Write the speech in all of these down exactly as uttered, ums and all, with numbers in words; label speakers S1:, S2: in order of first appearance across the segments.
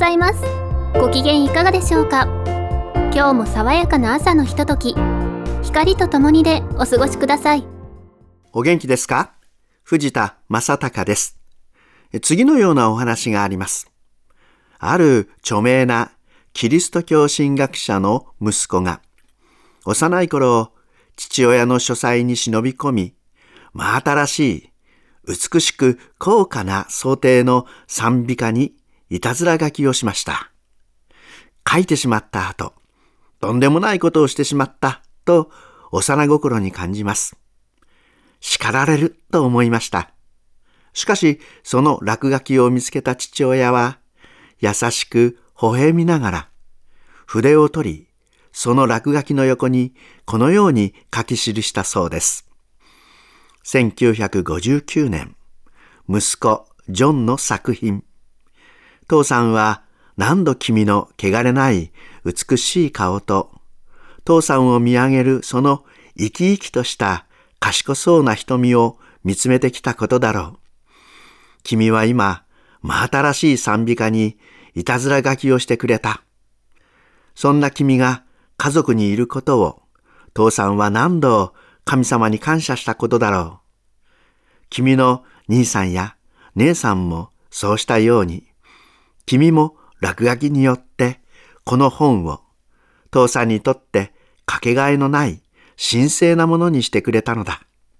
S1: ざいます。ご機嫌いかがでしょうか。今日も爽やかな朝のひととき、光とともにでお過ごしください。
S2: お元気ですか？藤田正孝です。次のようなお話があります。ある著名なキリスト教神学者の息子が、幼い頃、父親の書斎に忍び込み、真新しい、美しく高価な装丁の賛美歌にいたずら書きをしました。書いてしまった後、とんでもないことをしてしまったと幼心に感じます。叱られると思いました。しかし、その落書きを見つけた父親は、優しく微笑みながら、筆を取り、その落書きの横にこのように書き記したそうです。せんきゅうひゃくごじゅうきゅうねん、息子ジョンの作品。父さんは何度君の汚れない美しい顔と、父さんを見上げるその生き生きとした賢そうな瞳を見つめてきたことだろう。君は今、真新しい賛美歌にいたずら書きをしてくれた。そんな君が家族にいることを、父さんは何度神様に感謝したことだろう。君の兄さんや姉さんもそうしたように、君も落書きによってこの本を父さんにとってかけがえのない神聖なものにしてくれたのだ。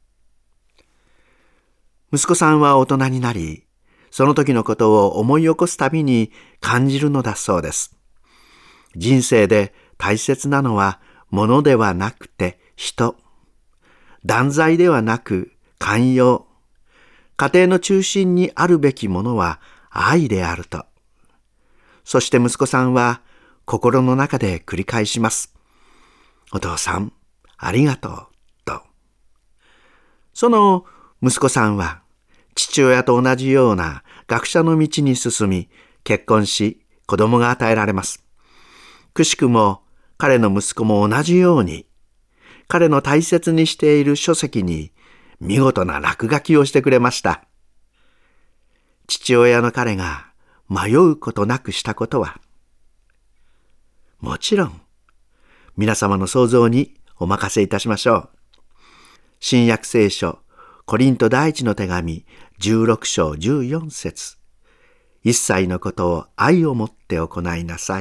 S2: 息子さんは大人になり、その時のことを思い起こすたびに感じるのだそうです。人生で大切なのは物ではなくて人。断罪ではなく寛容。家庭の中心にあるべきものは愛であると。そして息子さんは心の中で繰り返します。お父さん、ありがとう、と。その息子さんは父親と同じような学者の道に進み、結婚し、子供が与えられます。くしくも彼の息子も同じように、彼の大切にしている書籍に見事な落書きをしてくれました。父親の彼が迷うことなくしたことは、もちろん皆様の想像にお任せいたしましょう。新約聖書コリント第一の手紙じゅうろく章じゅうよん節。一切のことを愛をもって行いなさい。